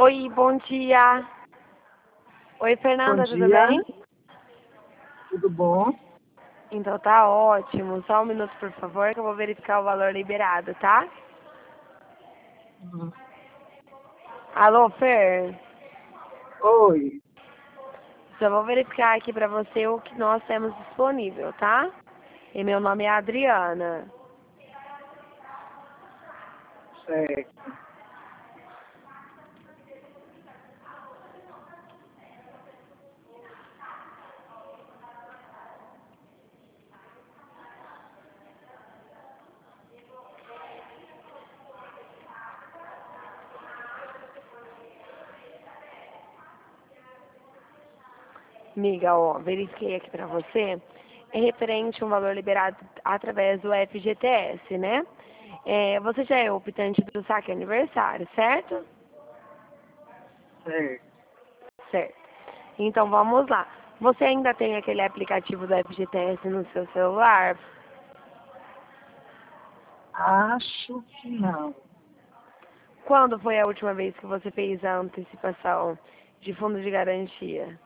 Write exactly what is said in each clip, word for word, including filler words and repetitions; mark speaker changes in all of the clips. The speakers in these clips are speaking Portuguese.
Speaker 1: Oi, bom dia. Oi,
Speaker 2: Bom
Speaker 1: Fernanda, tudo
Speaker 2: dia,
Speaker 1: bem?
Speaker 2: tudo bom?
Speaker 1: Então tá ótimo. Só um minuto, por favor, que eu vou verificar o valor liberado, tá?
Speaker 2: Uhum.
Speaker 1: Alô, Fer?
Speaker 2: Oi,
Speaker 1: Só vou verificar aqui pra você o que nós temos disponível, tá? E meu nome é Adriana.
Speaker 2: certo.
Speaker 1: Amiga, ó, verifiquei aqui pra você. É referente a um valor liberado através do F G T S, né? É, você já é optante do saque aniversário, certo?
Speaker 2: Certo.
Speaker 1: Certo. Então vamos lá. Você ainda tem aquele aplicativo do F G T S no seu celular?
Speaker 2: Acho que não.
Speaker 1: Quando foi a última vez que você fez a antecipação de fundo de garantia?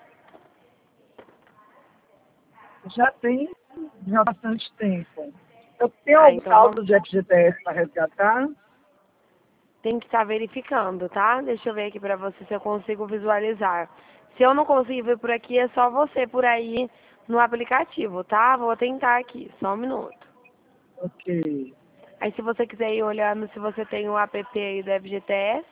Speaker 2: Já tem já há bastante tempo. Eu tenho
Speaker 1: Ah,
Speaker 2: algum
Speaker 1: então vamos.
Speaker 2: saldo de F G T S para resgatar?
Speaker 1: Tem que estar verificando, tá? Deixa eu ver aqui pra você se eu consigo visualizar. Se eu não conseguir ver por aqui, é só você por aí no aplicativo, tá? Vou tentar aqui, só um minuto.
Speaker 2: Ok.
Speaker 1: Aí se você quiser ir olhando se você tem o app aí do F G T S,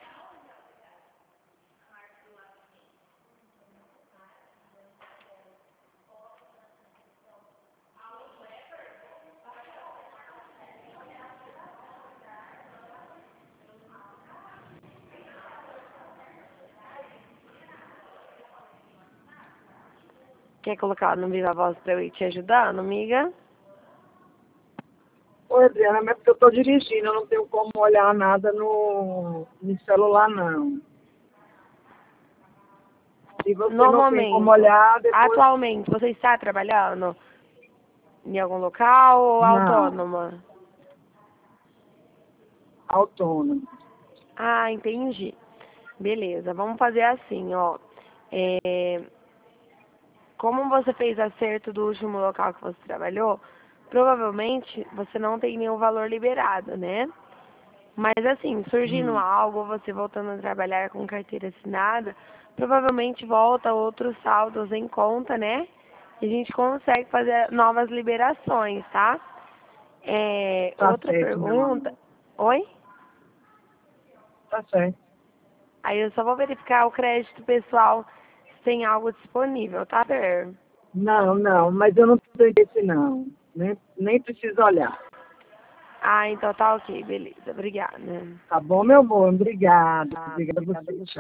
Speaker 1: quer colocar no Viva Voz pra eu ir te ajudando, amiga?
Speaker 2: Oi, Adriana, mas é porque eu estou dirigindo, eu não tenho como olhar nada no, no celular, não. Se você
Speaker 1: No
Speaker 2: não tem como
Speaker 1: momento,
Speaker 2: olhar, depois...
Speaker 1: atualmente, você está trabalhando em algum local ou
Speaker 2: Não,
Speaker 1: autônoma?
Speaker 2: autônomo.
Speaker 1: Ah, entendi. Beleza, vamos fazer assim, ó. É, como você fez acerto do último local que você trabalhou, provavelmente você não tem nenhum valor liberado, né? Mas assim, surgindo
Speaker 2: Hum,
Speaker 1: algo, você voltando a trabalhar com carteira assinada, provavelmente volta outros saldos em conta, né? E a gente consegue fazer novas liberações, tá? É,
Speaker 2: tá
Speaker 1: outra
Speaker 2: certo, meu
Speaker 1: pergunta.
Speaker 2: amor.
Speaker 1: Oi?
Speaker 2: Tá certo.
Speaker 1: Aí eu só vou verificar o crédito pessoal se tem algo disponível, tá, Fer?
Speaker 2: Não, não, mas eu não tenho interesse não. Nem, nem preciso olhar.
Speaker 1: Ah, então tá ok, beleza. Obrigada.
Speaker 2: Tá bom, meu amor? Obrigada. Obrigada a você. Tchau.